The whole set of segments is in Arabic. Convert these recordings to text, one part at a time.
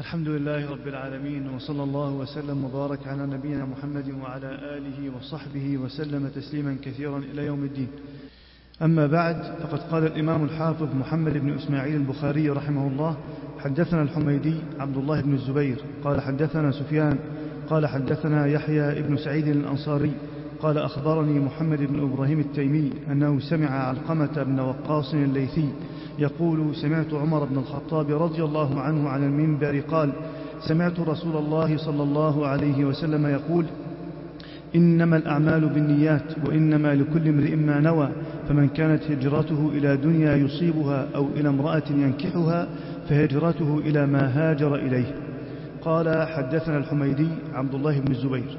الحمد لله رب العالمين، وصلى الله وسلم وبارك على نبينا محمد وعلى آله وصحبه وسلم تسليما كثيرا إلى يوم الدين. أما بعد، فقد قال الإمام الحافظ محمد بن إسماعيل البخاري رحمه الله: حدثنا الحميدي عبد الله بن الزبير قال حدثنا سفيان قال حدثنا يحيى بن سعيد الأنصاري قال أخبرني محمد بن إبراهيم التيمي أنه سمع علقمة بن وقاص الليثي يقول: سمعت عمر بن الخطاب رضي الله عنه على المنبر قال: سمعت رسول الله صلى الله عليه وسلم يقول: إنما الأعمال بالنيات وإنما لكل امرئ ما نوى، فمن كانت هجرته إلى دنيا يصيبها أو إلى امرأة ينكحها فهجرته إلى ما هاجر إليه. قال: حدثنا الحميدي عبد الله بن الزبير.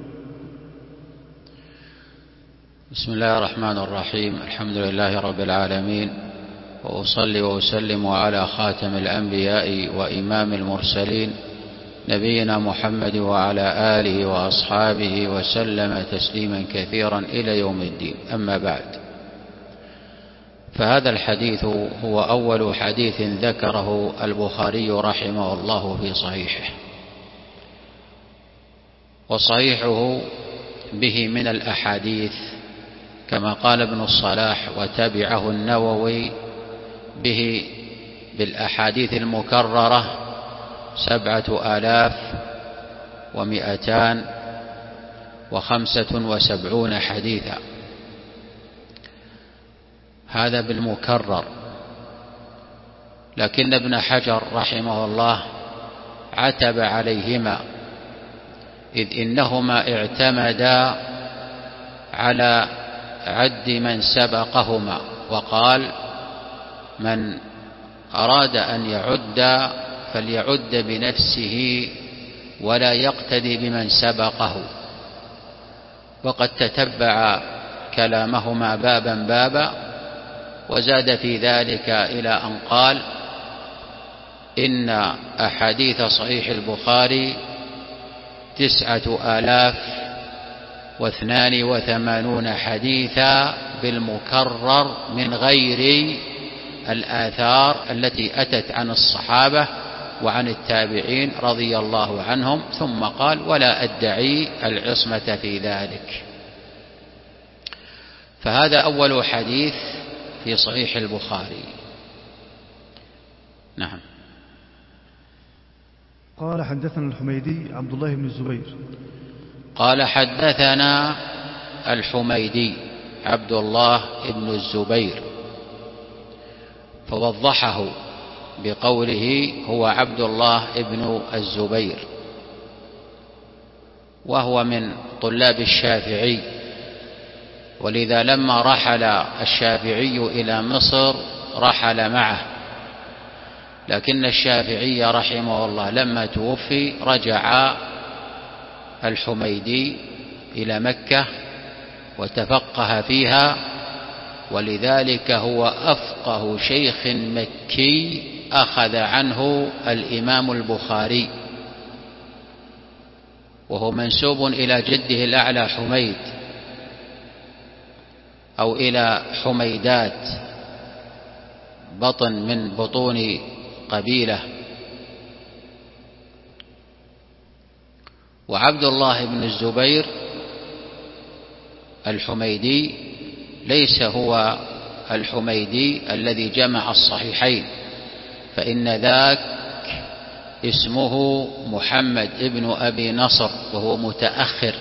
بسم الله الرحمن الرحيم. الحمد لله رب العالمين، وأصلي وأسلم على خاتم الأنبياء وإمام المرسلين نبينا محمد وعلى آله وأصحابه وسلم تسليما كثيرا إلى يوم الدين. أما بعد، فهذا الحديث هو أول حديث ذكره البخاري رحمه الله في صحيحه، وصحيحه به من الأحاديث كما قال ابن الصلاح وتبعه النووي به بالأحاديث المكررة 7275 حديثا. هذا بالمكرر، لكن ابن حجر رحمه الله عتب عليهما، إذ إنهما اعتمدا على عد من سبقهما، وقال: من أراد أن يعد فليعد بنفسه ولا يقتدي بمن سبقه. وقد تتبع كلامهما بابا بابا، وزاد في ذلك إلى أن قال: إن أحاديث صحيح البخاري 9082 حديثا بالمكرر من غير الآثار التي أتت عن الصحابة وعن التابعين رضي الله عنهم. ثم قال: ولا أدعي العصمة في ذلك. فهذا أول حديث في صحيح البخاري. نعم. قال: حدثنا الحميدي عبد الله بن الزبير قال: حدثنا الحميدي عبد الله بن الزبير، فوضحه بقوله هو عبد الله بن الزبير، وهو من طلاب الشافعي، ولذا لما رحل الشافعي إلى مصر رحل معه، لكن الشافعي رحمه الله لما توفي رجع الحميدي إلى مكة وتفقه فيها، ولذلك هو أفقه شيخ مكي أخذ عنه الإمام البخاري، وهو منسوب إلى جده الأعلى حميد، أو إلى حميدات، بطن من بطون قبيلة. وعبد الله بن الزبير الحميدي ليس هو الحميدي الذي جمع الصحيحين، فإن ذاك اسمه محمد ابن أبي نصر، وهو متأخر.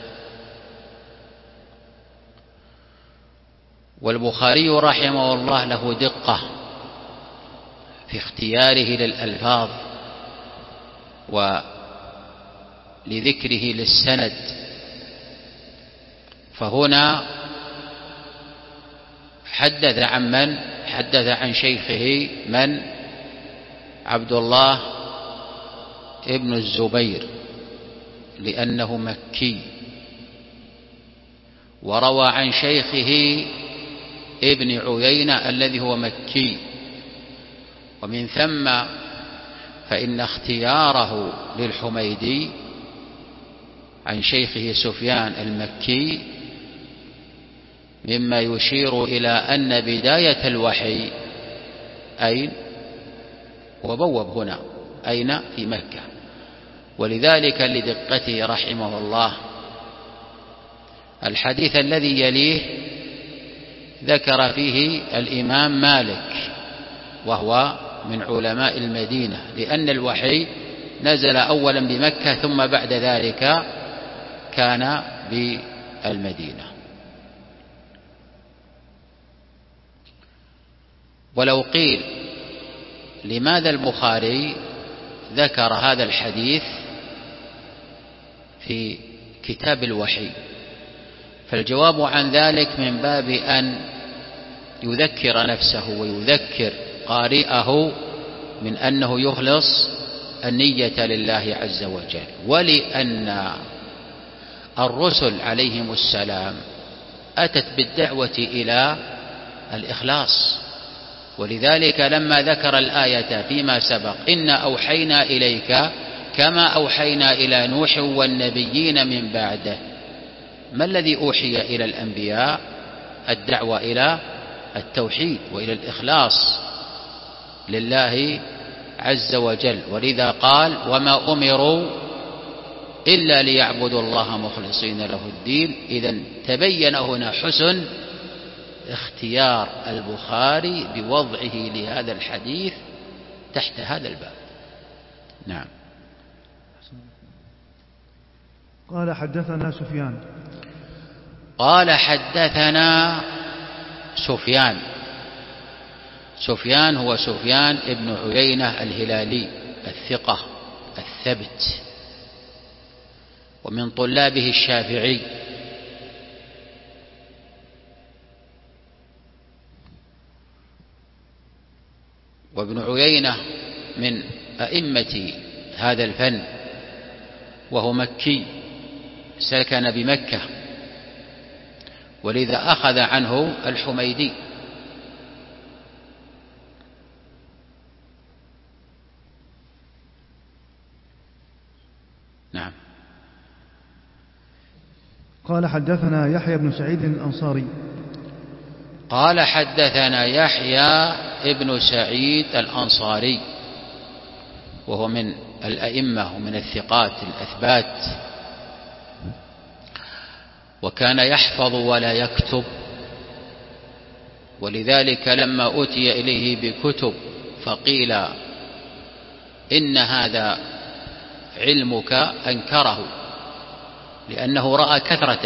والبخاري رحمه الله له دقة في اختياره للألفاظ ولذكره للسند، فهنا حدث عن من؟ حدث عن شيخه من؟ عبد الله ابن الزبير، لأنه مكي. وروى عن شيخه ابن عيينة الذي هو مكي، ومن ثم فإن اختياره للحميدي عن شيخه سفيان المكي مما يشير إلى أن بداية الوحي أين؟ وبوب هنا أين؟ في مكة. ولذلك لدقته رحمه الله الحديث الذي يليه ذكر فيه الإمام مالك، وهو من علماء المدينة، لأن الوحي نزل أولا بمكة ثم بعد ذلك كان بالمدينة. ولو قيل لماذا البخاري ذكر هذا الحديث في كتاب الوحي، فالجواب عن ذلك من باب أن يذكر نفسه ويذكر قارئه من أنه يخلص النية لله عز وجل، ولأن الرسل عليهم السلام أتت بالدعوة إلى الإخلاص، ولذلك لما ذكر الآية فيما سبق إنا أوحينا إليك كما أوحينا إلى نوح والنبيين من بعده، ما الذي أوحي إلى الأنبياء؟ الدعوة إلى التوحيد وإلى الإخلاص لله عز وجل، ولذا قال وما أمروا إلا ليعبدوا الله مخلصين له الدين. إذن تبين هنا حسن اختيار البخاري بوضعه لهذا الحديث تحت هذا الباب. نعم. قال حدثنا سفيان. قال حدثنا سفيان. سفيان هو سفيان ابن عيينة الهلالي الثقة الثبت، ومن طلابه الشافعي، وابن عيينة من أئمة هذا الفن، وهو مكي سكن بمكة، ولذا أخذ عنه الحميدي. نعم. قال حدثنا يحيى بن سعيد الأنصاري. قال حدثنا يحيى ابن سعيد الأنصاري، وهو من الأئمة ومن الثقات الأثبات، وكان يحفظ ولا يكتب، ولذلك لما أتي إليه بكتب فقيل إن هذا علمك أنكره لأنه رأى كثرته،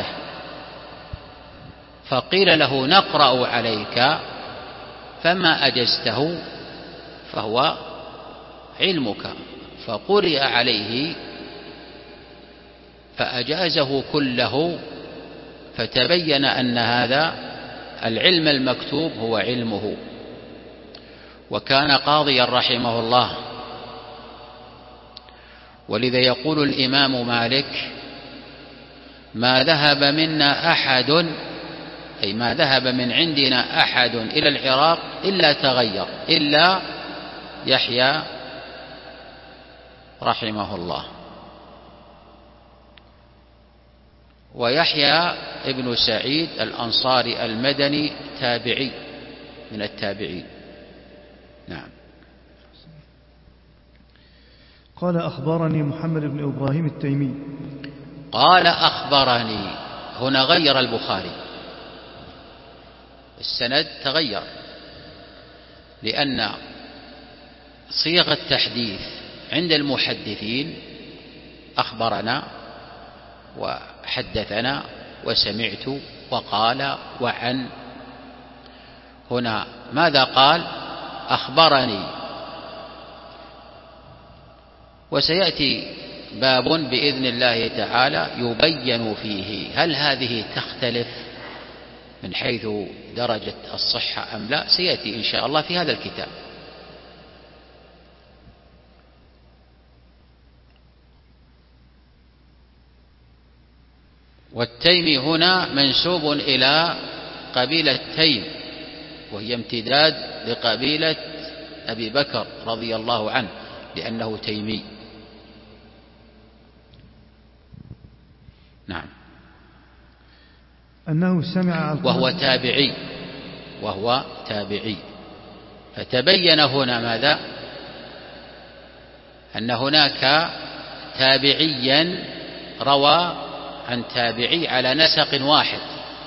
فقيل له نقرأ عليك فما أجزته فهو علمك، فقرئ عليه فأجازه كله، فتبين أن هذا العلم المكتوب هو علمه. وكان قاضيا رحمه الله، ولذا يقول الإمام مالك ما ذهب منا أحد، أي ما ذهب من عندنا أحد إلى العراق إلا تغير إلا يحيى رحمه الله. ويحيى ابن سعيد الأنصاري المدني تابعي من التابعين. نعم. قال أخبرني محمد بن إبراهيم التيمي. قال أخبرني، هنا غير البخاري، السند تغير، لأن صيغ التحديث عند المحدثين أخبرنا وحدثنا وسمعت وقال وعن. هنا ماذا قال؟ أخبرني. وسيأتي باب بإذن الله تعالى يبين فيه هل هذه تختلف من حيث درجة الصحة أم لا، سيأتي إن شاء الله في هذا الكتاب. والتيمي هنا منسوب إلى قبيلة تيم، وهي امتداد لقبيلة أبي بكر رضي الله عنه لأنه تيمي. نعم. أنه سمع وهو تابعي. فتبين هنا ماذا؟ أن هناك تابعيا روى عن تابعي على نسق واحد،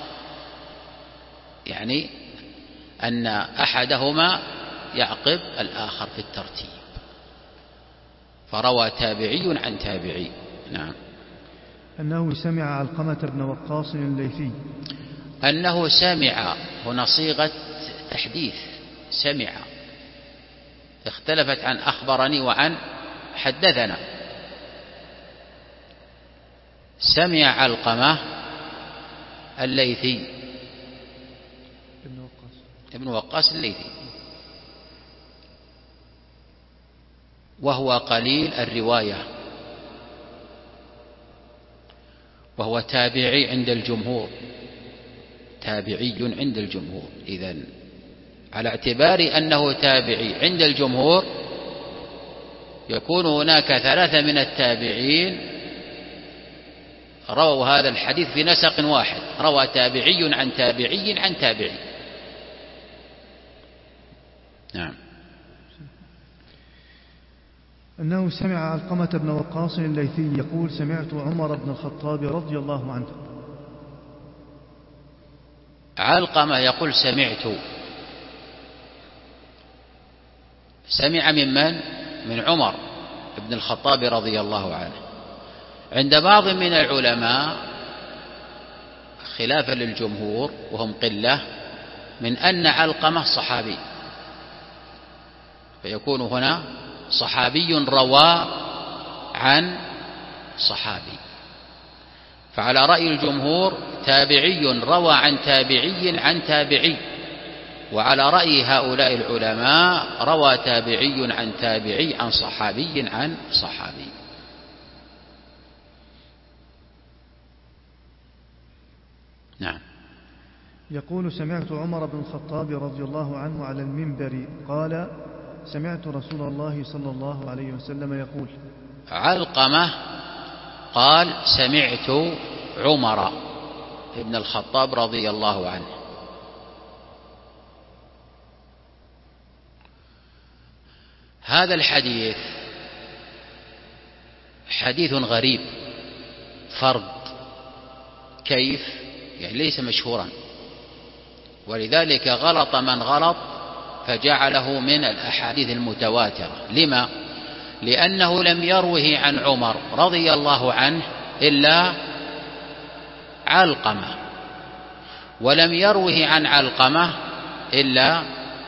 يعني أن أحدهما يعقب الآخر في الترتيب، فروى تابعي عن تابعي. نعم. أنه سمع علقمة بن وقاص الليثي. أنه سمع، هنا صيغة تحديث، سمع، اختلفت عن أخبرني وعن حدثنا. سمع علقمة الليثي ابن وقاص الليثي، وهو قليل الرواية، وهو تابعي عند الجمهور، تابعي عند الجمهور. إذن على اعتبار أنه تابعي عند الجمهور يكون هناك 3 من التابعين رووا هذا الحديث في نسق واحد، روى تابعي عن تابعي عن تابعي. نعم. أنه سمع علقمة بن وقاص الليثي يقول سمعت عمر بن الخطاب رضي الله عنه. علقمة يقول سمع من عمر بن الخطاب رضي الله عنه. عند بعض من العلماء خلافا للجمهور وهم قلة من أن علقمة صحابي، فيكون هنا صحابي روى عن صحابي. فعلى رأي الجمهور تابعي روى عن تابعي عن تابعي، وعلى رأي هؤلاء العلماء روى تابعي عن تابعي عن صحابي عن صحابي. نعم. يقول سمعت عمر بن الخطاب رضي الله عنه على المنبر قال سمعت رسول الله صلى الله عليه وسلم يقول. علقمة قال سمعت عمر بن الخطاب رضي الله عنه. هذا الحديث حديث غريب فرد، كيف؟ يعني ليس مشهورا، ولذلك غلط من غلط فجعله من الأحاديث المتواترة. لما؟ لأنه لم يروه عن عمر رضي الله عنه إلا علقمة، ولم يروه عن علقمة إلا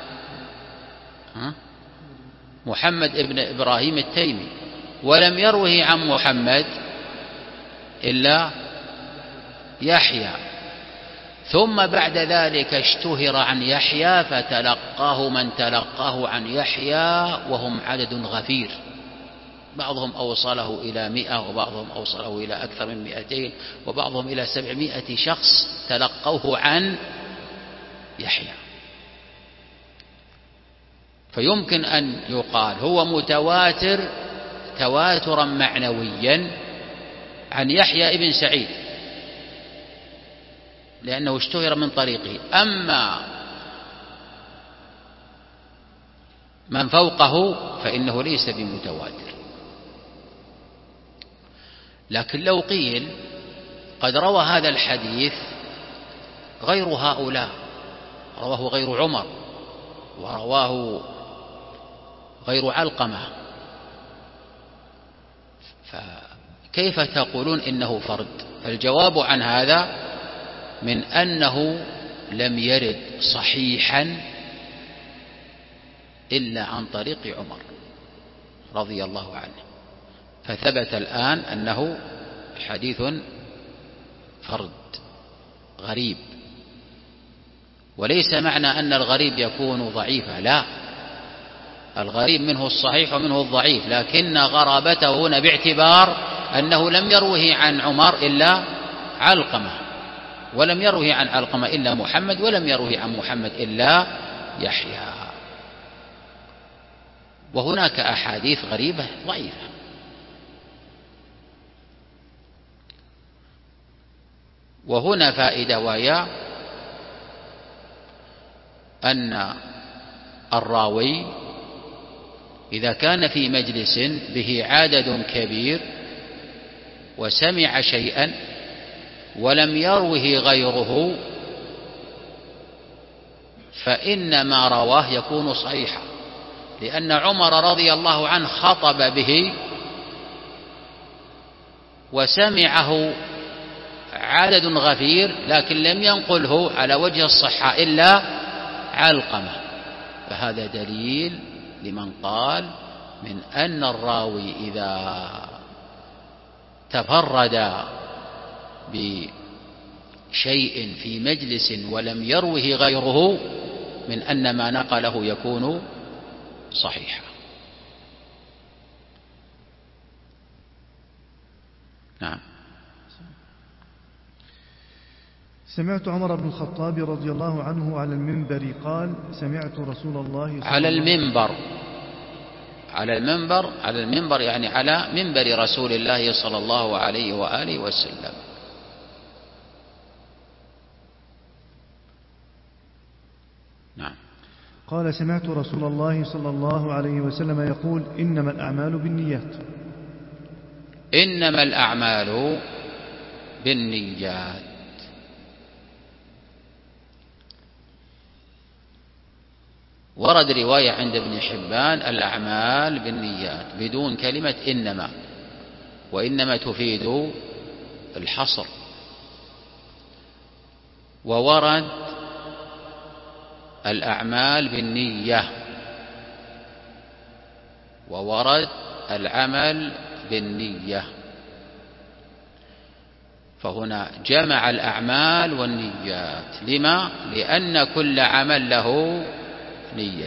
محمد ابن إبراهيم التيمي، ولم يروه عن محمد إلا يحيى، ثم بعد ذلك اشتهر عن يحيى فتلقاه من تلقاه عن يحيى وهم عدد غفير، بعضهم أوصله إلى 100 وبعضهم أوصله إلى أكثر من 200 وبعضهم إلى 700 شخص تلقوه عن يحيى. فيمكن أن يقال هو متواتر تواترا معنويا عن يحيى ابن سعيد لأنه اشتهر من طريقه. أما من فوقه فإنه ليس بمتواتر. لكن لو قيل قد روى هذا الحديث غير هؤلاء، رواه غير عمر ورواه غير علقمة، فكيف تقولون إنه فرد؟ الجواب عن هذا من أنه لم يرد صحيحا إلا عن طريق عمر رضي الله عنه، فثبت الآن أنه حديث فرد غريب. وليس معنى أن الغريب يكون ضعيفا، لا، الغريب منه الصحيح ومنه الضعيف، لكن غرابته هنا باعتبار أنه لم يروه عن عمر إلا علقمة، ولم يروه عن علقمة إلا محمد، ولم يروه عن محمد إلا يحيى. وهناك أحاديث غريبة ضعيفة. وهنا فائدة، وهي أن الراوي إذا كان في مجلس به عدد كبير وسمع شيئا ولم يروه غيره فإن ما رواه يكون صحيحا، لأن عمر رضي الله عنه خطب به وسمعه عدد غفير لكن لم ينقله على وجه الصحة إلا علقمة، فهذا دليل لمن قال من أن الراوي إذا تفرد بشيء في مجلس ولم يروه غيره من أن ما نقله يكون صحيحا. نعم. سمعت عمر بن الخطاب رضي الله عنه على المنبر قال سمعت رسول الله على المنبر يعني على منبر رسول الله صلى الله عليه وآله وسلم. نعم. قال سمعت رسول الله صلى الله عليه وسلم يقول إنما الأعمال بالنيات. إنما الأعمال بالنيات. ورد رواية عند ابن حبان الأعمال بالنيات بدون كلمة إنما، وإنما تفيد الحصر. وورد الأعمال بالنية، وورد العمل بالنية، فهنا جمع الأعمال والنيات. لما؟ لأن كل عمل له نية.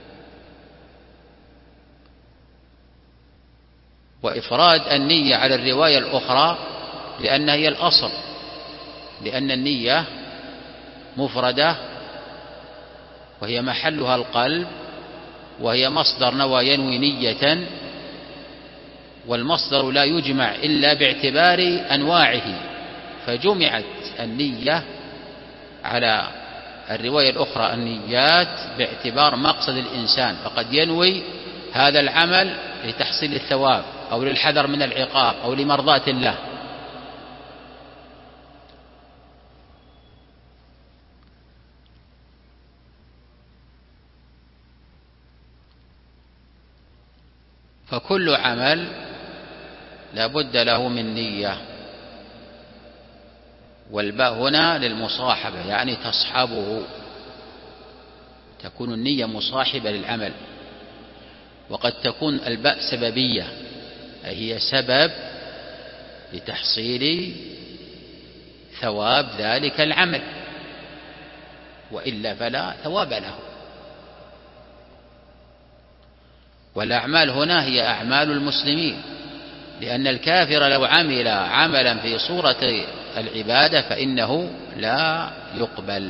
وإفراد النية على الرواية الأخرى لأنها هي الأصل، لأن النية مفردة وهي محلها القلب، وهي مصدر نوى ينوي نية، والمصدر لا يجمع إلا باعتبار أنواعه، فجمعت النية على الرواية الأخرى النيات باعتبار مقصد الإنسان، فقد ينوي هذا العمل لتحصيل الثواب أو للحذر من العقاب أو لمرضاة الله. فكل عمل لا بد له من نية، والباء هنا للمصاحبة يعني تصحبه، تكون النية مصاحبة للعمل. وقد تكون الباء سببية، أي هي سبب لتحصيل ثواب ذلك العمل، وإلا فلا ثواب له. والأعمال هنا هي أعمال المسلمين، لأن الكافر لو عمل عملا في صورة العبادة فإنه لا يقبل.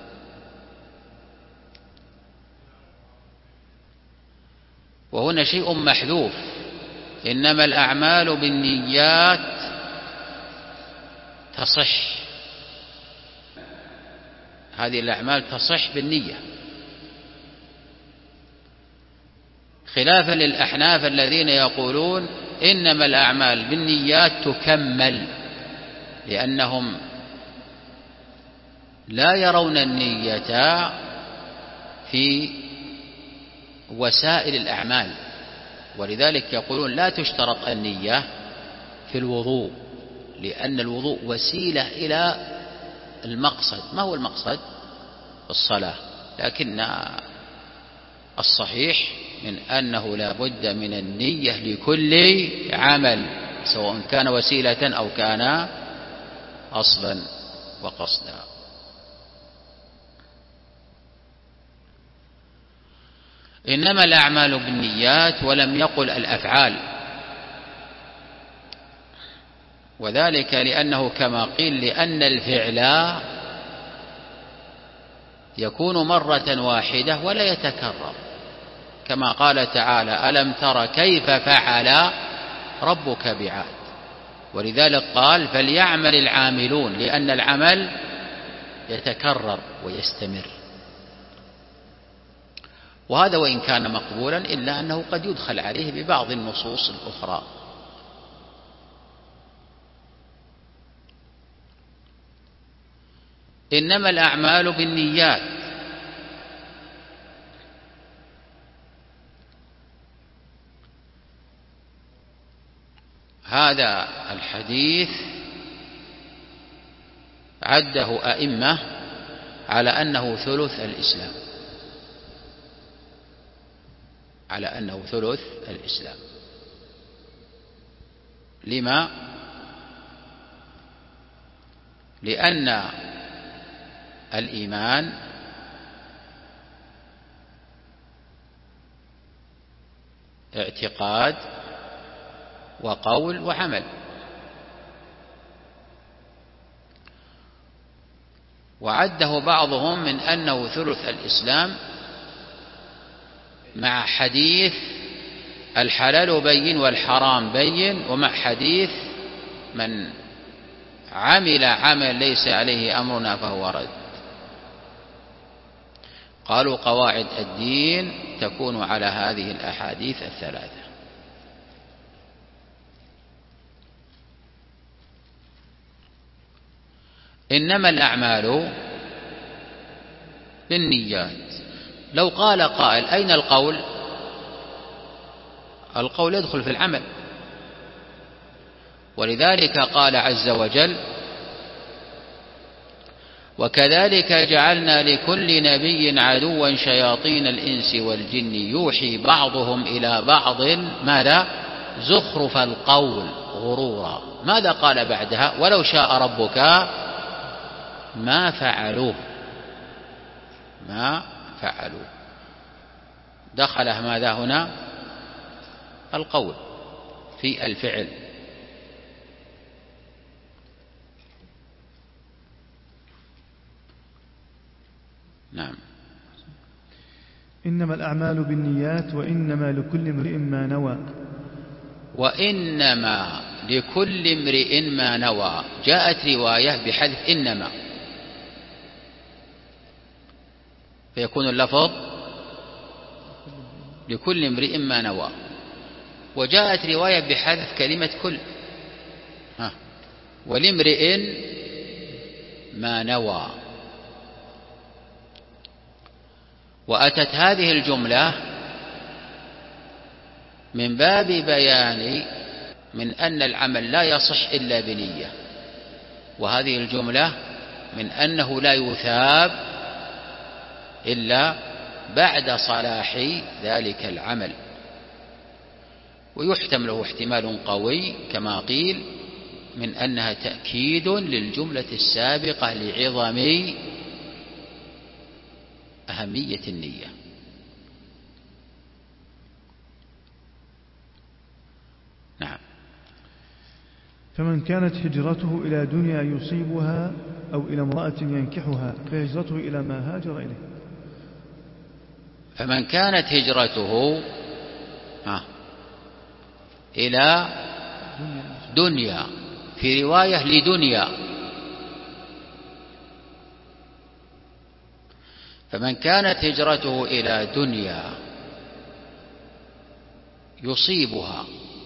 وهنا شيء محذوف، إنما الأعمال بالنيات تصح، هذه الأعمال تصح بالنية، خلافا للأحناف الذين يقولون إنما الأعمال بالنيات تكمل، لأنهم لا يرون النية في وسائل الأعمال، ولذلك يقولون لا تشترط النية في الوضوء، لأن الوضوء وسيلة إلى المقصد. ما هو المقصد؟ الصلاة، لكن الصحيح من أنه لا بد من النية لكل عمل، سواء كان وسيلة أو كان أصلا وقصدا. إنما الأعمال بالنيات، ولم يقل الأفعال، وذلك لأنه كما قيل لأن الفعل يكون مرة واحدة ولا يتكرر، كما قال تعالى ألم تر كيف فعل ربك بعاد، ولذلك قال فليعمل العاملون، لأن العمل يتكرر ويستمر. وهذا وإن كان مقبولا إلا أنه قد يدخل عليه ببعض النصوص الأخرى. إنما الأعمال بالنيات، هذا الحديث عده أئمة على أنه ثلث الإسلام، على أنه ثلث الإسلام. لما؟ لأن الإيمان اعتقاد وقول وعمل، وعده بعضهم من أنه ثلث الإسلام مع حديث الحلال بين والحرام بين، ومع حديث من عمل عمل ليس عليه أمرنا فهو رد. قالوا قواعد الدين تكون على هذه الأحاديث الثلاثة. إنما الأعمال بالنيات. لو قال قائل أين القول؟ القول يدخل في العمل، ولذلك قال عز وجل: وكذلك جعلنا لكل نبي عدوا شياطين الإنس والجن يوحي بعضهم إلى بعض ماذا؟ زخرف القول غرورا. ماذا قال بعدها؟ ولو شاء ربك ما فعلوه، ما فعلوه. دخله ماذا هنا؟ القول في الفعل. نعم. إنما الأعمال بالنيات وإنما لكل امرئ ما نوى. وإنما لكل امرئ ما نوى، جاءت رواية بحذف إنما فيكون اللفظ لكل امرئ ما نوى، وجاءت رواية بحذف كلمة كل، ولامرئ ما نوى. وأتت هذه الجملة من باب بيان من أن العمل لا يصح إلا بنية، وهذه الجملة من أنه لا يثاب إلا بعد صلاح ذلك العمل. ويحتمله احتمال قوي كما قيل من أنها تأكيد للجملة السابقة لعظم أهمية النية. نعم. فمن كانت هجرته إلى دنيا يصيبها أو إلى امرأة ينكحها فهجرته إلى ما هاجر إليه. فمن كانت هجرته إلى دنيا، في رواية لدنيا، فمن كانت هجرته إلى دنيا يصيبها.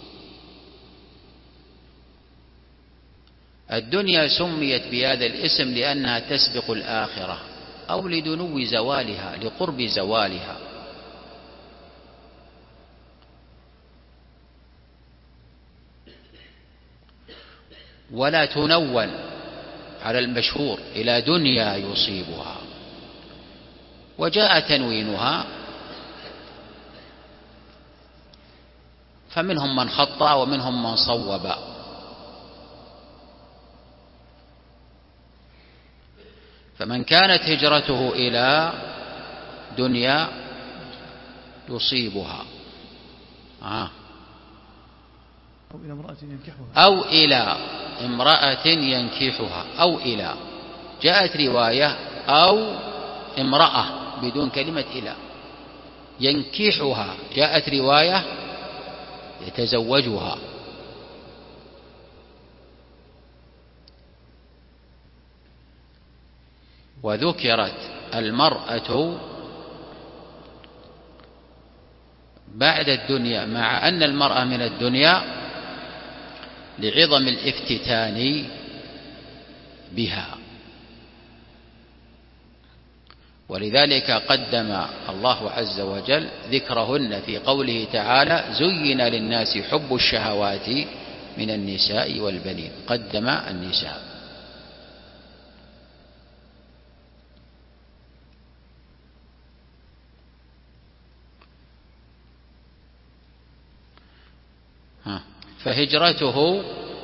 الدنيا سميت بهذا الاسم لأنها تسبق الآخرة أو لدنو زوالها، لقرب زوالها. ولا تنون على المشهور إلى دنيا يصيبها، وجاء تنوينها فمنهم من خطأ ومنهم من صوب. فمن كانت هجرته إلى دنيا يصيبها أو إلى امرأة ينكحها، أو إلى، جاءت رواية أو امرأة بدون كلمة إلى، ينكحها جاءت رواية يتزوجها. وذكرت المرأة بعد الدنيا، مع أن المرأة من الدنيا لعظم الافتتان بها. ولذلك قدم الله عز وجل ذكرهن في قوله تعالى: زين للناس حب الشهوات من النساء والبنين، قدم النساء. فهجرته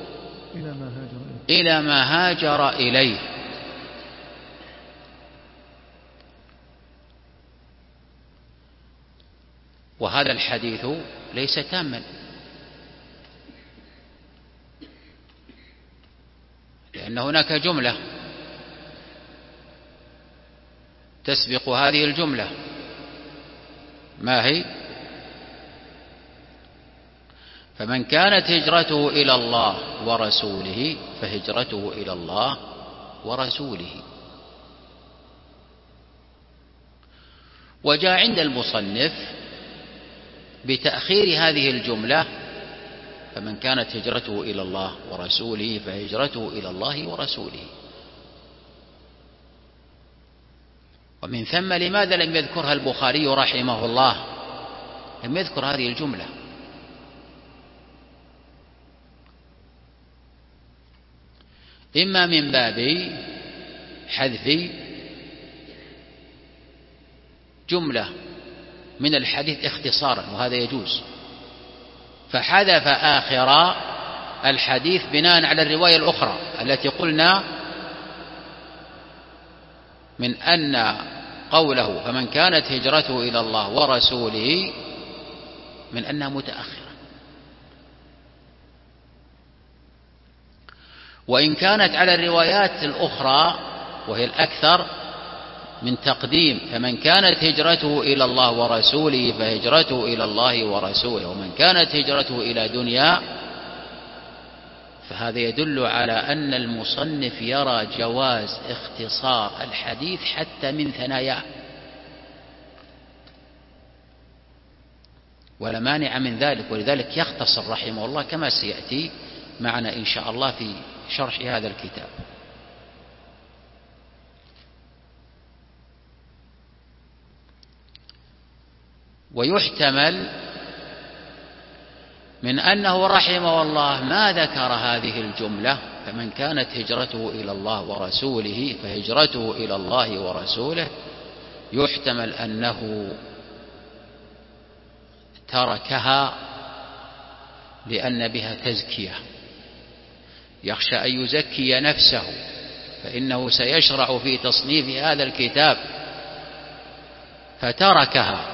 إلى ما هاجر إليه. وهذا الحديث ليس تاما، لأن هناك جملة تسبق هذه الجملة، ما هي؟ فمن كانت هجرته إلى الله ورسوله فهجرته إلى الله ورسوله. وجاء عند المصنف بتأخير هذه الجملة: فمن كانت هجرته إلى الله ورسوله فهجرته إلى الله ورسوله. ومن ثم لماذا لم يذكرها البخاري رحمه الله؟ لم يذكر هذه الجملة. إما من باب حذف جملة من الحديث اختصارا، وهذا يجوز، فحذف آخر الحديث بناء على الرواية الأخرى التي قلنا من أن قوله فمن كانت هجرته إلى الله ورسوله من أنها متأخرة. وإن كانت على الروايات الأخرى وهي الأكثر من تقديم فمن كانت هجرته إلى الله ورسوله فهجرته إلى الله ورسوله، ومن كانت هجرته إلى دنيا، فهذا يدل على أن المصنف يرى جواز اختصار الحديث حتى من ثناياه، ولا مانع من ذلك، ولذلك يختصر رحمه الله كما سيأتي معنا إن شاء الله في شرح هذا الكتاب. ويحتمل من أنه رحمه الله ما ذكر هذه الجملة فمن كانت هجرته إلى الله ورسوله فهجرته إلى الله ورسوله، يحتمل أنه تركها لأن بها تزكية، يخشى أن يزكي نفسه، فإنه سيشرع في تصنيف هذا الكتاب، فتركها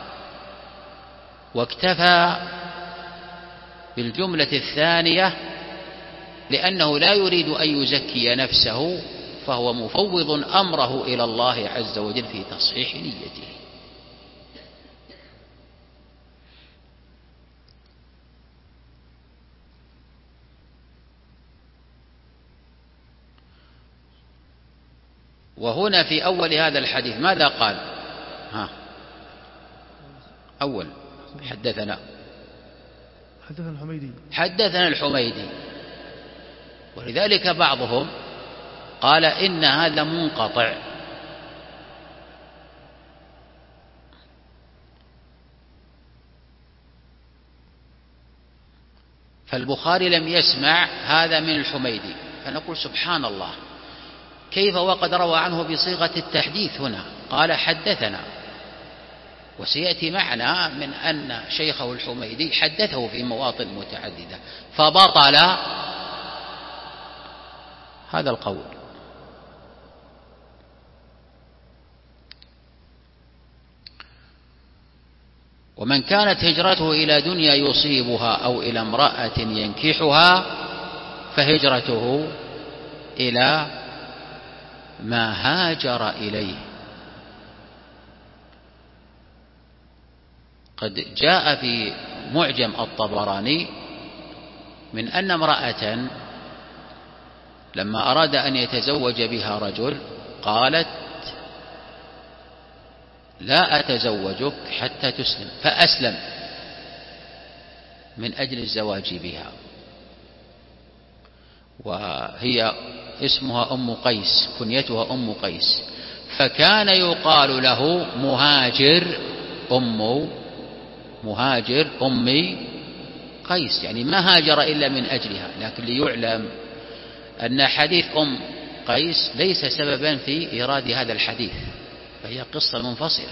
واكتفى بالجملة الثانية لأنه لا يريد أن يزكي نفسه، فهو مفوض أمره إلى الله عز وجل في تصحيح نيته. وهنا في أول هذا الحديث ماذا قال؟ أول حدثنا الحميدي، ولذلك بعضهم قال إن هذا منقطع، فالبخاري لم يسمع هذا من الحميدي، فنقول سبحان الله كيف وقد روى عنه بصيغة التحديث هنا قال حدثنا، وسيأتي معنا من أن شيخه الحميدي حدثه في مواطن متعددة، فبطل هذا القول. ومن كانت هجرته إلى دنيا يصيبها أو إلى امرأة ينكحها فهجرته إلى ما هاجر إليه. قد جاء في معجم الطبراني من أن امرأة لما أراد أن يتزوج بها رجل قالت لا أتزوجك حتى تسلم، فأسلم، من أجل الزواج بها، وهي اسمها أم قيس، كنيتها أم قيس، فكان يقال له مهاجر أمي قيس، يعني ما هاجر إلا من أجلها. لكن ليعلم أن حديث أم قيس ليس سببا في إيراد هذا الحديث، فهي قصة منفصلة.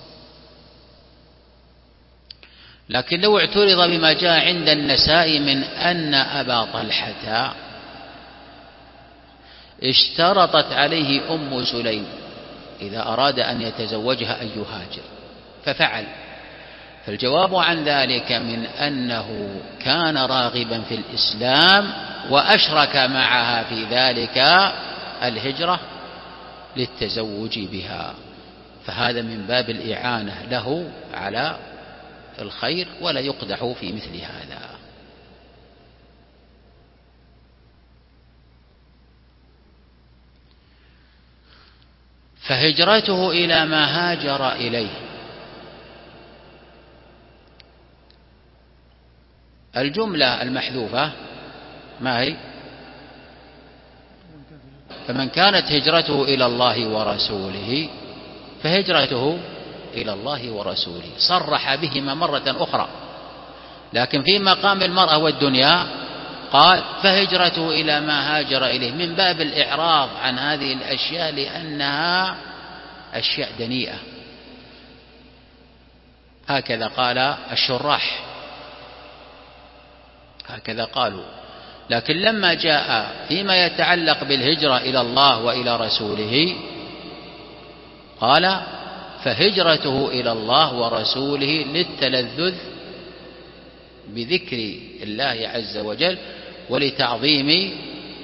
لكن لو اعترض بما جاء عند النسائي من أن أبا طلحة اشترطت عليه أم سليم إذا أراد أن يتزوجها أن يهاجر ففعل، فالجواب عن ذلك من أنه كان راغبا في الإسلام وأشرك معها في ذلك الهجرة للتزوج بها، فهذا من باب الإعانة له على الخير، ولا يقدح في مثل هذا. فهجرته إلى ما هاجر إليه، الجملة المحذوفة ما هي؟ فمن كانت هجرته إلى الله ورسوله فهجرته إلى الله ورسوله، صرح بهما مرة أخرى، لكن في مقام المرأة والدنيا قال فهجرته إلى ما هاجر إليه، من باب الإعراض عن هذه الأشياء لأنها أشياء دنيئة، هكذا قال الشراح، هكذا قالوا. لكن لما جاء فيما يتعلق بالهجرة إلى الله وإلى رسوله قال فهجرته إلى الله ورسوله للتلذذ بذكر الله عز وجل ولتعظيم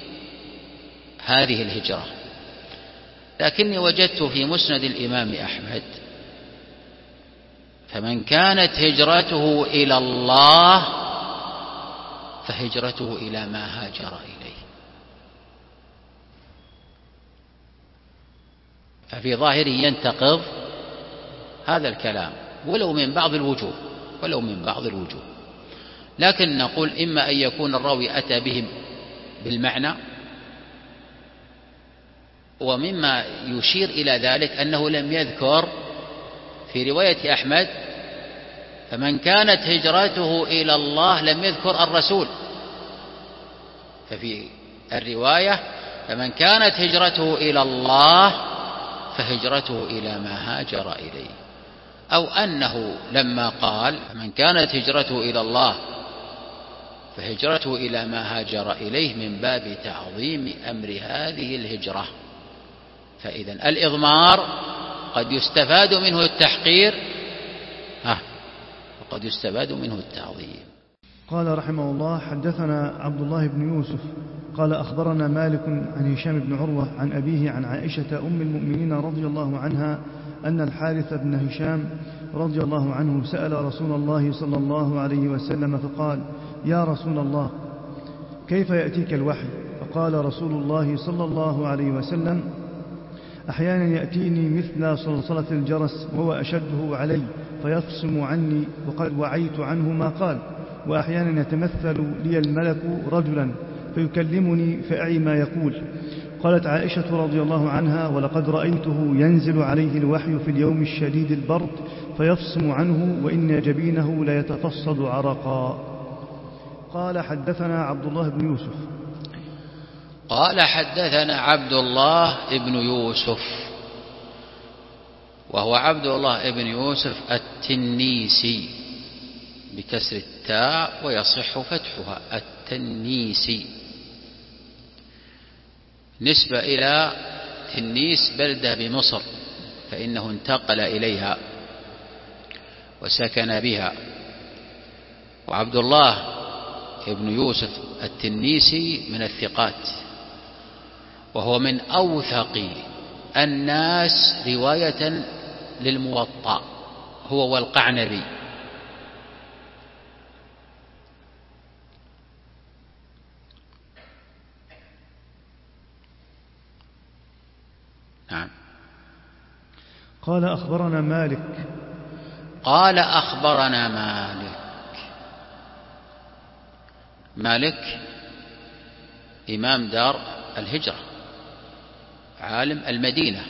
هذه الهجرة. لكني وجدت في مسند الإمام أحمد فمن كانت هجرته إلى الله فهجرته إلى ما هاجر إليه، ففي ظاهره ينتقض هذا الكلام ولو من بعض الوجوه، لكن نقول إما أن يكون الراوي أتى بهم بالمعنى، ومما يشير إلى ذلك أنه لم يذكر في رواية أحمد فمن كانت هجرته إلى الله، لم يذكر الرسول، ففي الرواية فمن كانت هجرته إلى الله فهجرته إلى ما هاجر إليه، أو أنه لما قال فمن كانت هجرته إلى الله فهجرته إلى ما هاجر إليه من باب تعظيم أمر هذه الهجرة. فإذا الإضمار قد يستفاد منه التحقير وقد يستفاد منه التعظيم. قال رحمه الله: حدثنا عبد الله بن يوسف قال أخبرنا مالك عن هشام بن عروة عن أبيه عن عائشة أم المؤمنين رضي الله عنها أن الحارث بن هشام رضي الله عنه سأل رسول الله صلى الله عليه وسلم فقال: يا رسول الله، كيف يأتيك الوحي؟ فقال رسول الله صلى الله عليه وسلم: أحيانا يأتيني مثل صلصلة الجرس وهو أشده علي فيفصم عني وقد وعيت عنه ما قال، وأحيانا يتمثل لي الملك رجلا فيكلمني فأعي ما يقول. قالت عائشة رضي الله عنها: ولقد رأيته ينزل عليه الوحي في اليوم الشديد البرد فيفصم عنه وإن جبينه ليتفصد عرقا. قال: حدثنا عبد الله بن يوسف. قال: حدثنا عبد الله بن يوسف، وهو عبد الله بن يوسف التنيسي بكسر التاء ويصح فتحها، التنيسي، نسبة إلى تنيس بلدة بمصر، فإنه انتقل إليها وسكن بها. وعبد الله بن يوسف التنيسي من الثقات، وهو من أوثق الناس رواية للموطأ، هو والقعنبي. نعم. قال: أخبرنا مالك. قال: أخبرنا مالك. مالك إمام دار الهجرة، عالم المدينة،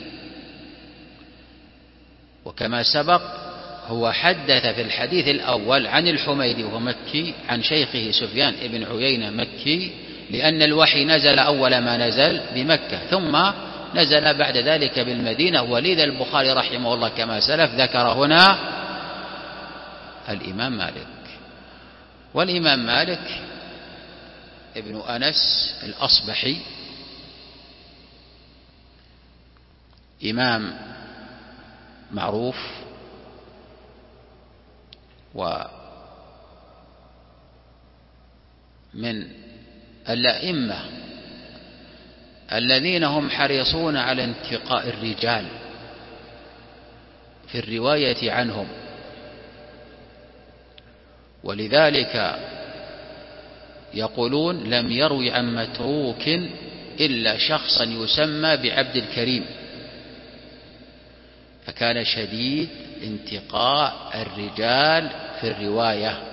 وكما سبق هو حدث في الحديث الأول عن الحميدي وهو مكي عن شيخه سفيان بن عيينة مكي، لأن الوحي نزل أول ما نزل بمكة ثم نزل بعد ذلك بالمدينة، ولذا البخاري رحمه الله كما سلف ذكر هنا الإمام مالك. والإمام مالك ابن أنس الأصبحي إمام معروف ومن الأئمة الذين هم حريصون على انتقاء الرجال في الرواية عنهم، ولذلك يقولون لم يروي عن متروك إلا شخصا يسمى بعبد الكريم، فكان شديد انتقاء الرجال في الرواية.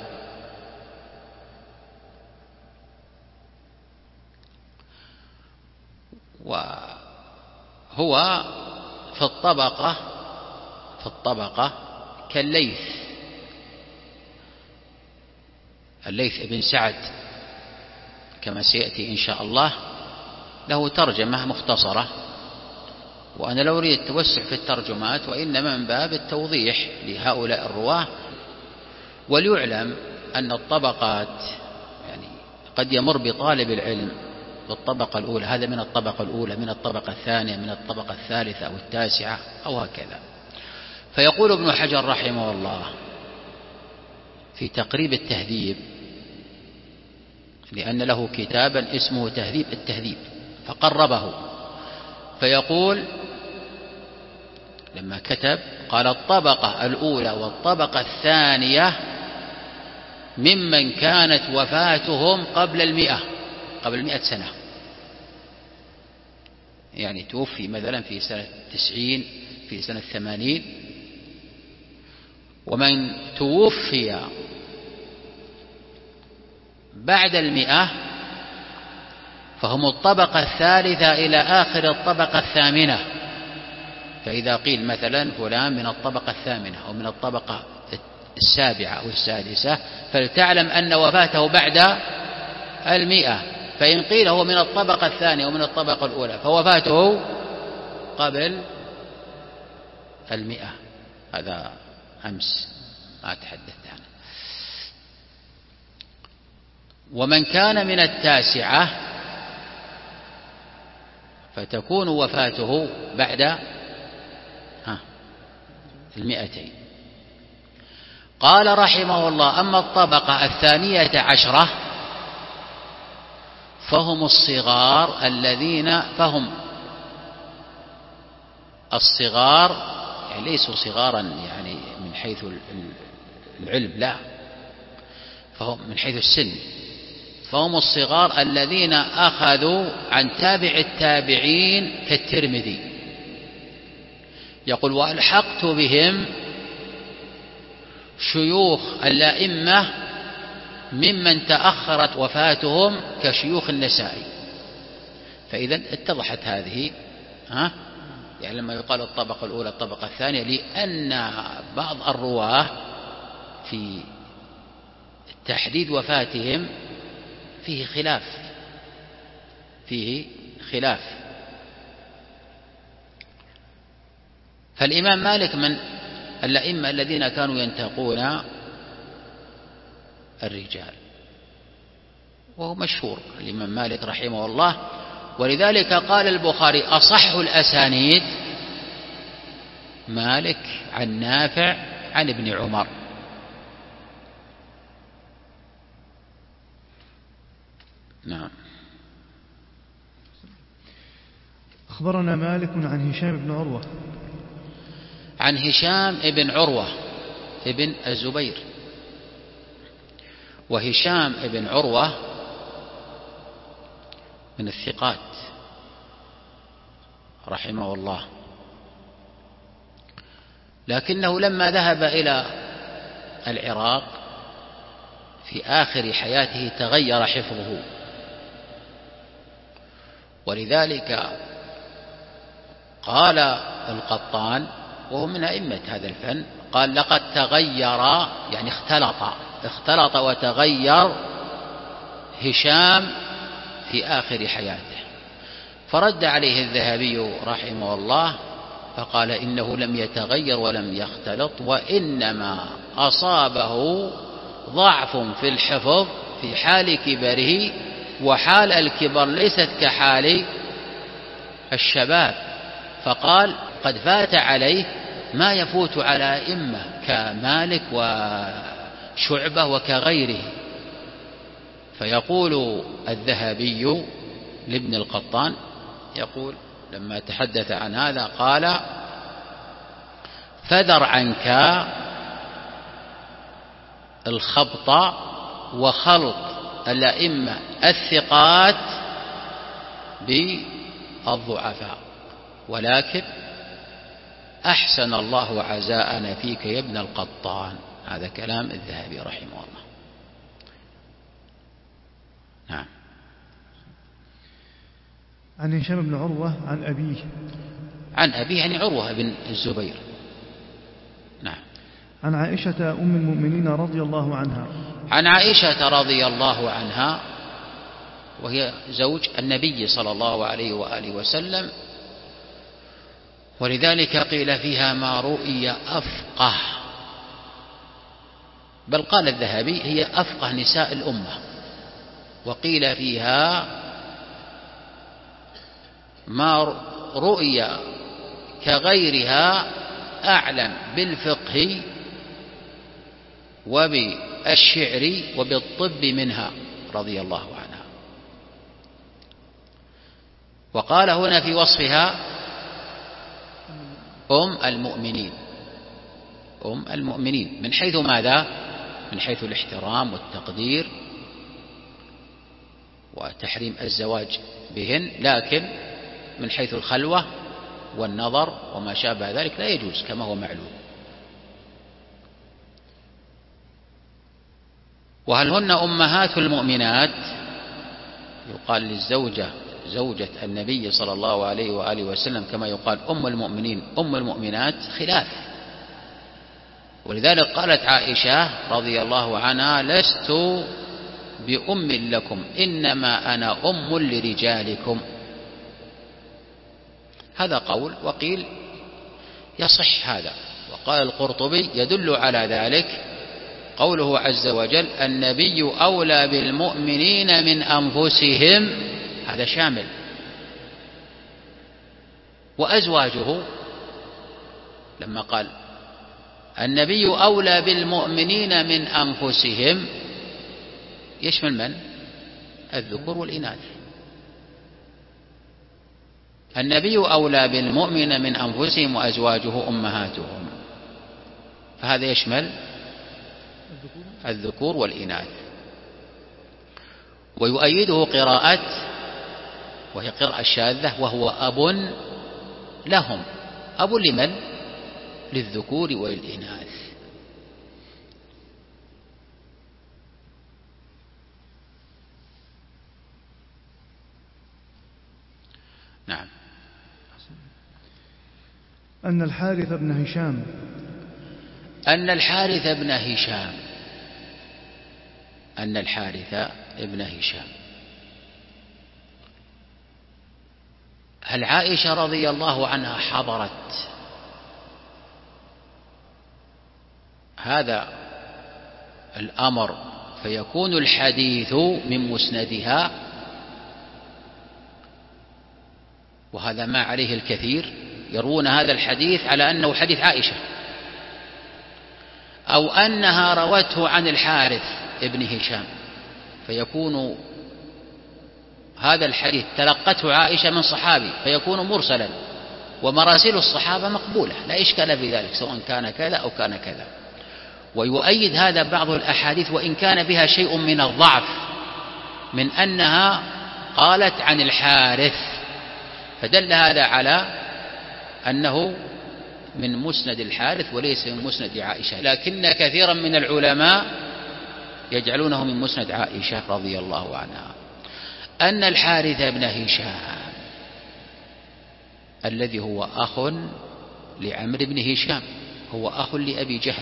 وهو في الطبقة كالليث، الليث بن سعد كما سيأتي إن شاء الله، له ترجمة مختصرة، وأنا لا أريد التوسع في الترجمات وإنما من باب التوضيح لهؤلاء الرواه. وليعلم أن الطبقات يعني قد يمر بطالب العلم بالطبقة الأولى، هذا من الطبقة الأولى، من الطبقة الثانية، من الطبقة الثالثة أو التاسعة أو هكذا. فيقول ابن حجر رحمه الله في تقريب التهذيب، لأن له كتابا اسمه تهذيب التهذيب فقربه، فيقول لما كتب قال الطبقة الأولى والطبقة الثانية ممن كانت وفاتهم قبل 100 سنة، يعني توفي مثلا في سنة 90 في سنة 80، ومن توفي بعد 100 فهم الطبقة الثالثة إلى آخر الطبقة الثامنة. فإذا قيل مثلا فلان من الطبقة الثامنة أو من الطبقة السابعة أو السادسة، فلتعلم أن وفاته بعد 100. فإن قيل هو من الطبقة الثانية أو من الطبقة الأولى فوفاته قبل 100. هذا أمس ما تحدثت عنه. ومن كان من التاسعة فتكون وفاته بعد 200. قال رحمه الله أما الطبقة 12 فهم الصغار الذين الصغار يعني ليسوا صغارا يعني من حيث العلم، لا، فهم من حيث السن، فهم الصغار الذين أخذوا عن تابع التابعين كالترمذي. يقول وألحقت بهم شيوخ الأئمة ممن تأخرت وفاتهم كشيوخ النسائي. فإذا اتضحت هذه يعني لما يقال الطبقة الأولى الطبقة الثانية، لأن بعض الرواه في تحديد وفاتهم فيه خلاف. فالإمام مالك من الأئمة الذين كانوا ينتقون الرجال، وهو مشهور الإمام مالك رحمه الله، ولذلك قال البخاري أصح الأسانيد مالك عن نافع عن ابن عمر. نعم. أخبرنا مالك عن هشام بن عروة، عن هشام بن عروة ابن الزبير. وهشام بن عروة من الثقات رحمه الله، لكنه لما ذهب إلى العراق في آخر حياته تغير حفظه، ولذلك قال القطان وهو من أئمة هذا الفن، قال لقد تغير، يعني اختلط وتغير هشام في آخر حياته. فرد عليه الذهبي رحمه الله فقال إنه لم يتغير ولم يختلط، وإنما أصابه ضعف في الحفظ في حال كبره، وحال الكبر ليست كحال الشباب. فقال قد فات عليه ما يفوت على أئمة كمالك وشعبة وكغيره. فيقول الذهبي لابن القطان، يقول لما تحدث عن هذا قال فذر عنك الخبط وخلط الأئمة الثقات بالضعفاء، ولكن أحسن الله عزاءنا فيك يا ابن القطان. هذا كلام الذهبي رحمه الله. نعم. عن هشام بن عروة عن أبيه. عن أبيه يعني عروة بن الزبير. نعم. عن عائشة أم المؤمنين رضي الله عنها. عن عائشة رضي الله عنها وهي زوج النبي صلى الله عليه وآله وسلم، ولذلك قيل فيها ما رؤي أفقه، بل قال الذهبي هي أفقه نساء الأمة، وقيل فيها ما رؤي كغيرها أعلم بالفقه وبالشعر وبالطب منها رضي الله عنها. وقال هنا في وصفها أم المؤمنين، أم المؤمنين من حيث ماذا؟ من حيث الاحترام والتقدير وتحريم الزواج بهن، لكن من حيث الخلوة والنظر وما شابه ذلك لا يجوز كما هو معلوم. وهل هن أمهات المؤمنات؟ يقال للزوجة زوجة النبي صلى الله عليه وآله وسلم كما يقال أم المؤمنين أم المؤمنات، خلاف. ولذلك قالت عائشة رضي الله عنها لست بأم لكم إنما أنا أم لرجالكم. هذا قول، وقيل يصح هذا. وقال القرطبي يدل على ذلك قوله عز وجل النبي أولى بالمؤمنين من أنفسهم، هذا شامل. وأزواجه لما قال النبي أولى بالمؤمنين من أنفسهم يشمل من؟ الذكور والإناث. النبي أولى بالمؤمن من أنفسهم وأزواجه أمهاتهم، فهذا يشمل الذكور والإناث. ويؤيده قراءة وهي قراءة شاذة وهو أب لهم. أب لمن؟ للذكور والإناث. نعم. أن الحارث بن هشام أن الحارث بن هشام أن الحارث بن هشام هل عائشة رضي الله عنها حضرت هذا الأمر فيكون الحديث من مسندها؟ وهذا ما عليه الكثير، يروون هذا الحديث على أنه حديث عائشة، أو أنها روته عن الحارث ابن هشام، فيكون هذا الحديث تلقته عائشة من صحابي فيكون مرسلا، ومراسيل الصحابة مقبولة لا إشكال في ذلك سواء كان كذا أو كان كذا. ويؤيد هذا بعض الأحاديث وإن كان بها شيء من الضعف من أنها قالت عن الحارث، فدل هذا على أنه من مسند الحارث وليس من مسند عائشة. لكن كثيرا من العلماء يجعلونه من مسند عائشة رضي الله عنها أن الحارث بن هشام الذي هو أخ لعمرو بن هشام هو أخ لأبي جهل.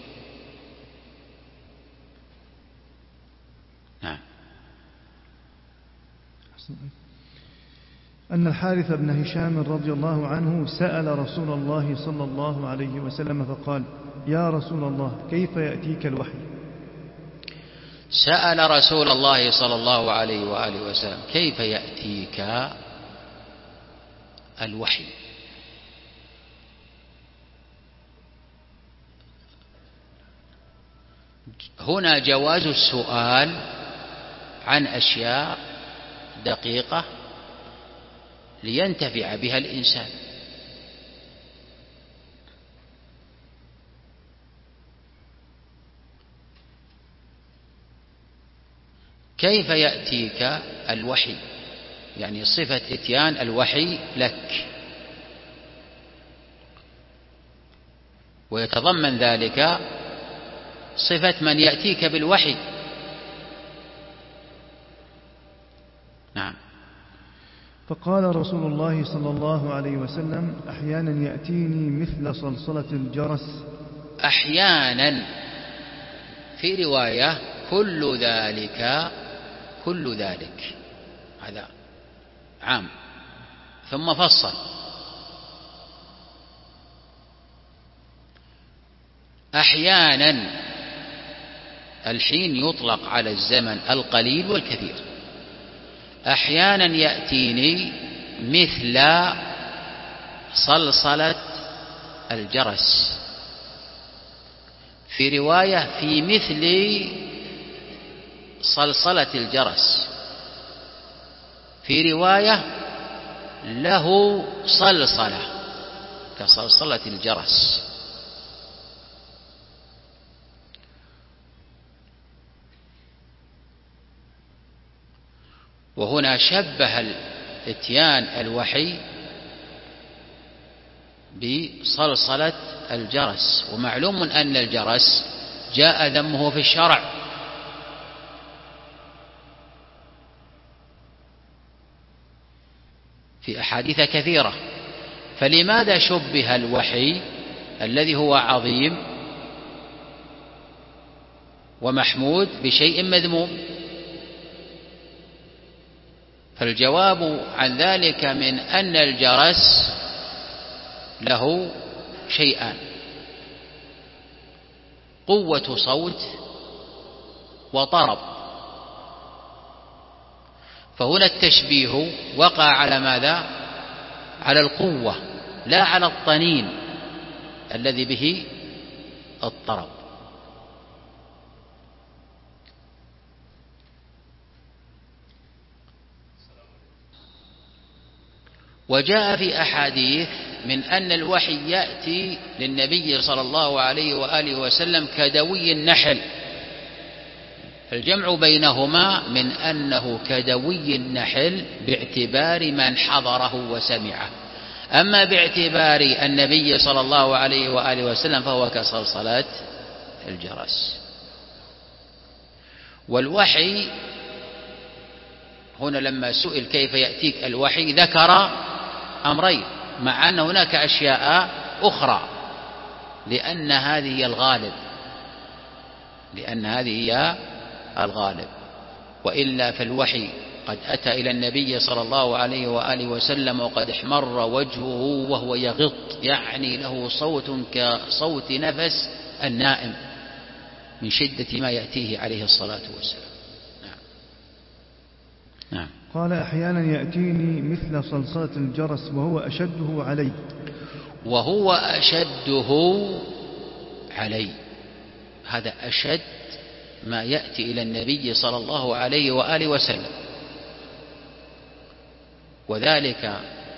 نعم. أن الحارث بن هشام رضي الله عنه سأل رسول الله صلى الله عليه وسلم فقال: يا رسول الله كيف يأتيك الوحي؟ سأل رسول الله صلى الله عليه وآله وسلم كيف يأتيك الوحي. هنا جواز السؤال عن أشياء دقيقة لينتفع بها الإنسان. كيف يأتيك الوحي؟ يعني صفة إتيان الوحي لك، ويتضمن ذلك صفة من يأتيك بالوحي. نعم. فقال رسول الله صلى الله عليه وسلم: أحيانا يأتيني مثل صلصلة الجرس. أحيانا، في رواية كل ذلك، هذا عام، ثم فصل: أحيانا. الحين يطلق على الزمن القليل والكثير. أحيانا يأتيني مثل صلصلة الجرس، في رواية في مثل صلصلة الجرس، في رواية له صلصلة كصلصلة الجرس. وهنا شبه إتيان الوحي بصلصلة الجرس، ومعلوم أن الجرس جاء ذمه في الشرع، في أحاديث كثيرة. فلماذا شبه الوحي الذي هو عظيم ومحمود بشيء مذموم؟ فالجواب عن ذلك من أن الجرس له شيئان: قوة صوت وطرب. فهنا التشبيه وقع على ماذا؟ على القوة، لا على الطنين الذي به الطرب. وجاء في أحاديث من أن الوحي يأتي للنبي صلى الله عليه وآله وسلم كدوي النحل. الجمع بينهما من أنه كدوي النحل باعتبار من حضره وسمعه، أما باعتبار النبي صلى الله عليه وآله وسلم فهو كصلصلات الجرس. والوحي هنا لما سئل كيف يأتيك الوحي ذكر أمرين، مع أن هناك أشياء أخرى، لأن هذه هي الغالب، وإلا فالوحي قد أتى إلى النبي صلى الله عليه وآله وسلم وقد احمر وجهه وهو يغط، يعني له صوت كصوت نفس النائم من شدة ما يأتيه عليه الصلاة والسلام. نعم. قال: أحيانا يأتيني مثل صلصلة الجرس وهو أشده علي. هذا أشد ما يأتي إلى النبي صلى الله عليه وآله وسلم، وذلك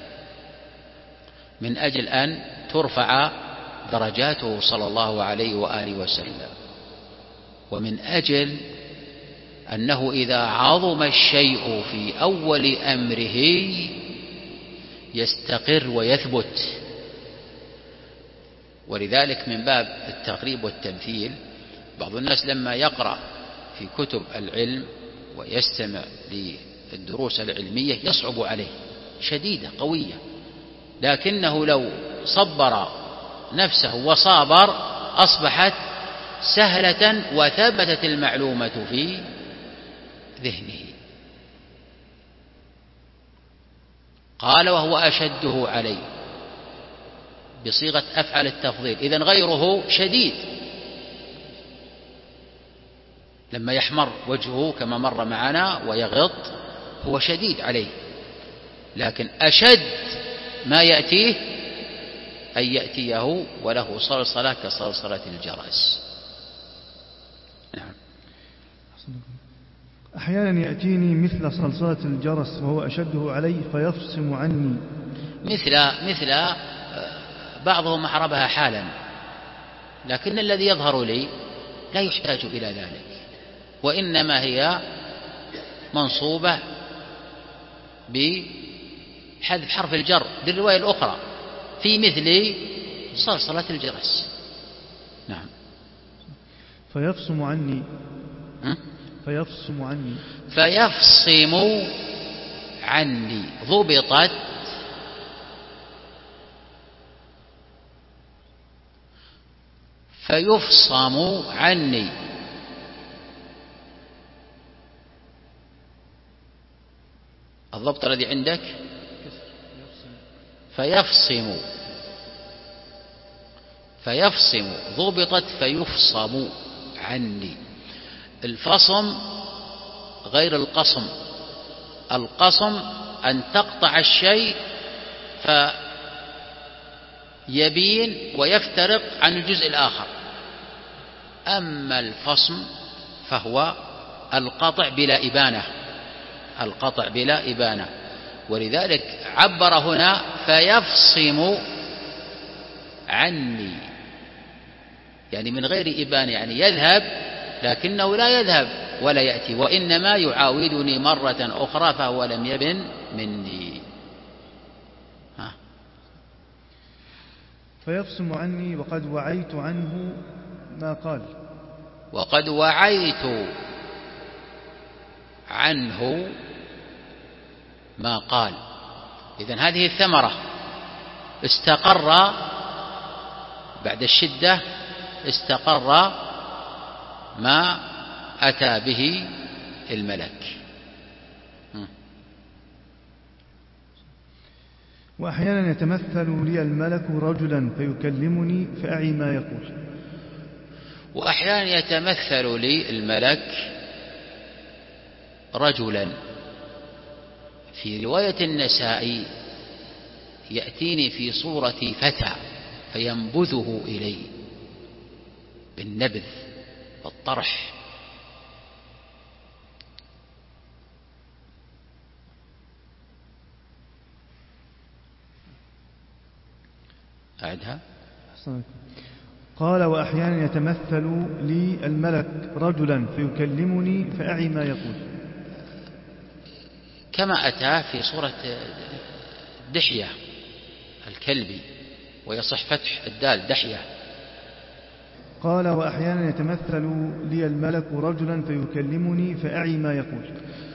من أجل أن ترفع درجاته صلى الله عليه وآله وسلم، ومن أجل أنه إذا عظم الشيء في أول أمره يستقر ويثبت. ولذلك من باب التقريب والتمثيل بعض الناس لما يقرأ في كتب العلم ويستمع للدروس العلمية يصعب عليه، شديدة قوية، لكنه لو صبر نفسه وصابر أصبحت سهلة وثبتت المعلومة في ذهنه. قال وهو أشده علي بصيغة أفعل التفضيل، إذن غيره شديد لما يحمر وجهه كما مر معنا ويغط هو شديد عليه، لكن أشد ما يأتيه أن يأتيه وله صلصلة كصلصلة الجرس. نعم. أحيانا يأتيني مثل صلصلة الجرس وهو أشده علي فيفصم عني. مثل بعضهم أحربها حالا، لكن الذي يظهر لي لا يحتاج إلى ذلك، وإنما هي منصوبة بحذف حرف الجر للرواية الأخرى في مثل صلصلة الجرس. نعم. فيفصم عني. فيفصم عني. فيفصم عني ضبطت فيفصم عني. الضبط الذي عندك فيفصم ضبطت فيفصم عني. الفصم غير القصم. القصم أن تقطع الشيء فيبين ويفترق عن الجزء الآخر، أما الفصم فهو القطع بلا إبانة، القطع بلا إبانة، ولذلك عبر هنا فيفصم عني، يعني من غير إبانة، يعني يذهب لكنه لا يذهب ولا يأتي، وإنما يعاودني مرة أخرى فهو لم يبن مني. فيفصم عني وقد وعيت عنه ما قال. وقد وعيت عنه ما قال. إذن هذه الثمرة، استقر بعد الشدة، استقر ما أتى به الملك. وأحيانا يتمثل لي الملك رجلا فيكلمني فأعي ما يقول. وأحيانا يتمثل لي الملك رجلا. في رواية النسائي يأتيني في صورة فتى فينبذه إلي بالنبذ والطرح. أعدها. قال وأحيانا يتمثل لي الملك رجلا فيكلمني فأعي ما يقول. كما أتى في صورة دحية الكلبي، ويصح فتح الدال دحية. قال وأحيانا يتمثل لي الملك رجلا فيكلمني فأعي ما يقول.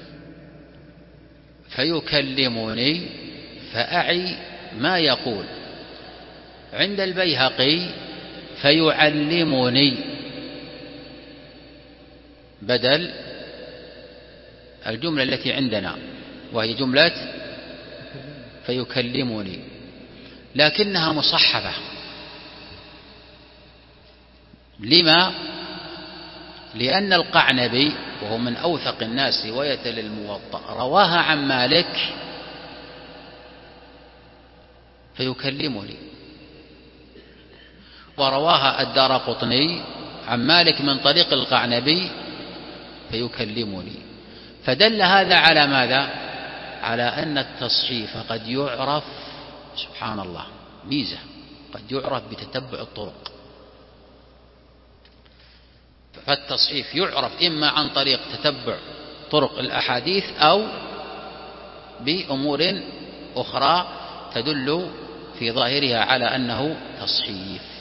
فيكلمني فأعي ما يقول. عند البيهقي فيعلمني بدل الجملة التي عندنا وهي جملة فيكلمني، لكنها مصحفة. لما؟ لأن القعنبي وهو من أوثق الناس رواية للموطأ رواها عن مالك فيكلمني، ورواها الدارقطني عن مالك من طريق القعنبي فيكلمني. فدل هذا على ماذا؟ على أن التصحيف قد يعرف، سبحان الله ميزة، قد يعرف بتتبع الطرق. فالتصحيف يعرف إما عن طريق تتبع طرق الأحاديث أو بأمور أخرى تدل في ظاهرها على أنه تصحيف.